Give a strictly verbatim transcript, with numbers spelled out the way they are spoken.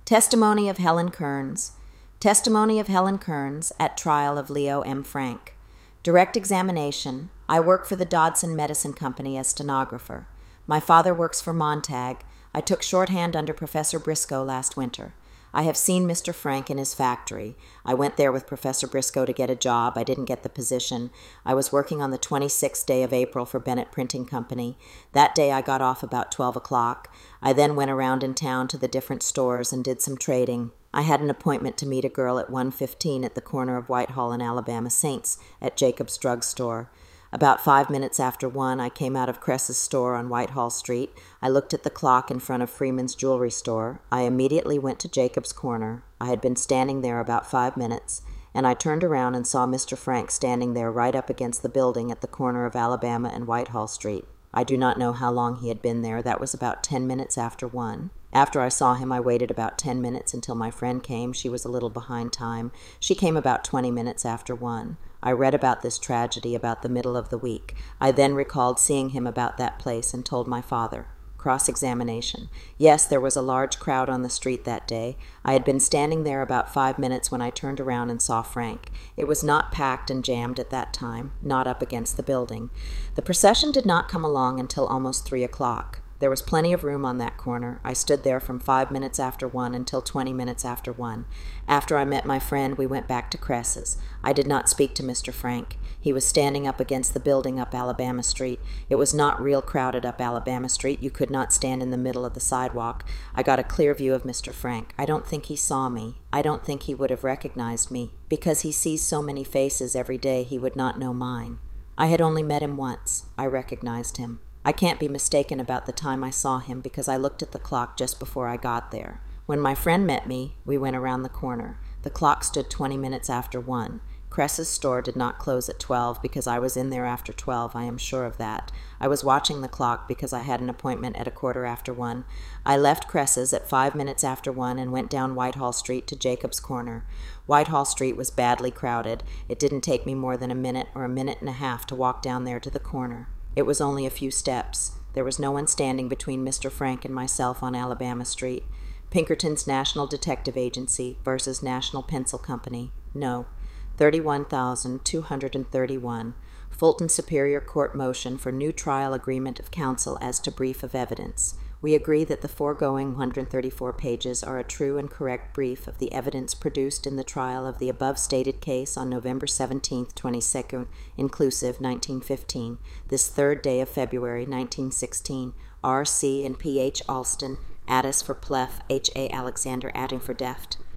Testimony of Helen Kearns. Testimony of Helen Kearns at trial of Leo M. Frank. Direct examination. I work for the Dodson Medicine Company as stenographer. My father works for Montag. I took shorthand under Professor Briscoe last winter. I have seen Mister Frank in his factory. I went there with Professor Briscoe to get a job. I didn't get the position. I was working on the twenty-sixth day of April for Bennett Printing Company. That day I got off about twelve o'clock. I then went around in town to the different stores and did some trading. I had an appointment to meet a girl at one fifteen at the corner of Whitehall and Alabama Saints at Jacob's Drug Store. About five minutes after one, I came out of Cress's store on Whitehall Street. I looked at the clock in front of Freeman's jewelry store. I immediately went to Jacob's corner. I had been standing there about five minutes, and I turned around and saw Mister Frank standing there right up against the building at the corner of Alabama and Whitehall Street. I do not know how long he had been there. That was about ten minutes after one. After I saw him, I waited about ten minutes until my friend came. She was a little behind time. She came about twenty minutes after one. I read about this tragedy about the middle of the week. I then recalled seeing him about that place and told my father. Cross-examination. Yes, there was a large crowd on the street that day. I had been standing there about five minutes when I turned around and saw Frank. It was not packed and jammed at that time, not up against the building. The procession did not come along until almost three o'clock. There was plenty of room on that corner. I stood there from five minutes after one until twenty minutes after one. After I met my friend, we went back to Cress's. I did not speak to Mister Frank. He was standing up against the building up Alabama Street. It was not real crowded up Alabama Street. You could not stand in the middle of the sidewalk. I got a clear view of Mister Frank. I don't think he saw me. I don't think he would have recognized me. Because he sees so many faces every day, he would not know mine. I had only met him once. I recognized him. I can't be mistaken about the time I saw him because I looked at the clock just before I got there. When my friend met me, we went around the corner. The clock stood twenty minutes after one. Cress's store did not close at twelve because I was in there after twelve, I am sure of that. I was watching the clock because I had an appointment at a quarter after one. I left Cress's at five minutes after one and went down Whitehall Street to Jacob's Corner. Whitehall Street was badly crowded. It didn't take me more than a minute or a minute and a half to walk down there to the corner. It was only a few steps. There was no one standing between Mister Frank and myself on Alabama Street. Pinkerton's National Detective Agency versus National Pencil Company. No. thirty-one thousand two hundred thirty-one. Fulton Superior Court motion for new trial agreement of counsel as to brief of evidence. We agree that the foregoing one hundred thirty-four pages are a true and correct brief of the evidence produced in the trial of the above stated case on November seventeenth, twenty-second, inclusive, nineteen fifteen, this third day of February, nineteen sixteen, R C and P H Alston, Addis for Pleth, H A Alexander, adding for Deft.